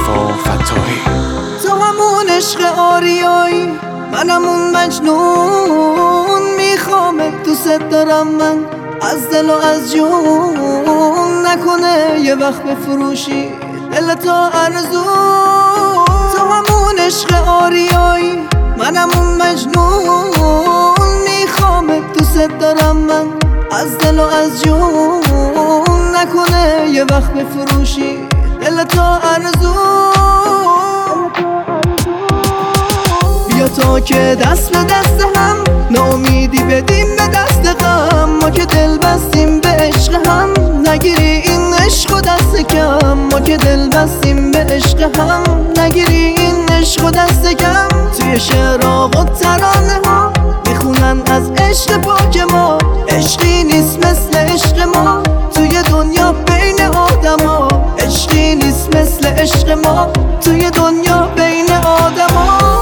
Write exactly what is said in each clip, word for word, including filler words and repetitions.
مصطفی فتاحی. تو همون عشق آریایی، منم اون مجنون. میخوامت دوست دارم من از دل و از جون. نکنه یه وقت بفروشی دل تو ارزون. تو همون عشق آریایی، منم اون مجنون. میخوامت دوست دارم من از دل و از جون. نکنه یه وقت بفروشی دل تو ارزون. بیا تا که دست به دست هم ناامیدی بدیم به دست غم. ما که دل بستیم به عشق هم، نگیری این عشق و دست کم. ما که دل بستیم به عشق هم، نگیری این عشق و دست کم. توی شعرها و ترانه ها میخونن از عشق پاک ما. عشقی نیست مثل عشق ما توی دنیا بین آدم ها. عشقی نیست مثل عشق ما توی دنیا بین آدم ها.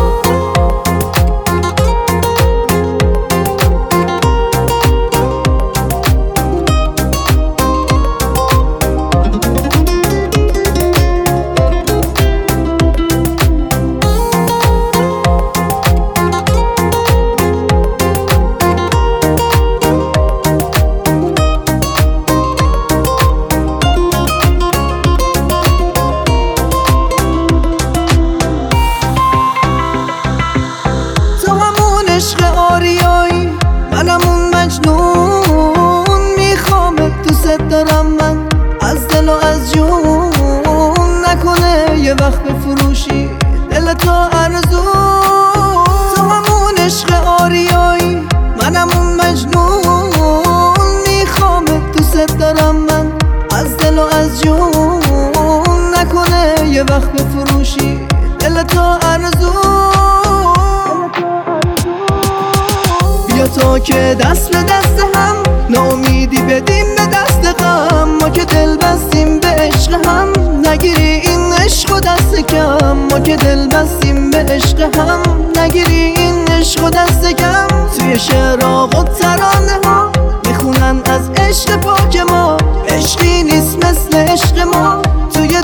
عشق آریایی، منم اون مجنون. میخوامت دوست دارم من از دل و از جون. نکنه یه وقت بفروشی دل تو ارزون. تو همون عشق آریایی، منم اون مجنون. میخوامت دوست دارم من از دل و از جون. نکنه یه وقت بفروشی دل تو ارزون. بیا تا که دست به دست هم ناامیدی بدیم به دست غم. ما که دل بستیم به عشق هم، نگیری این عشق و دست کم. ما که دل بستیم به عشق هم، نگیری این عشق و دست کم. توی شعرها و ترانه ها میخونن از عشق پاک ما. عشقی نیست مثل عشق ما توی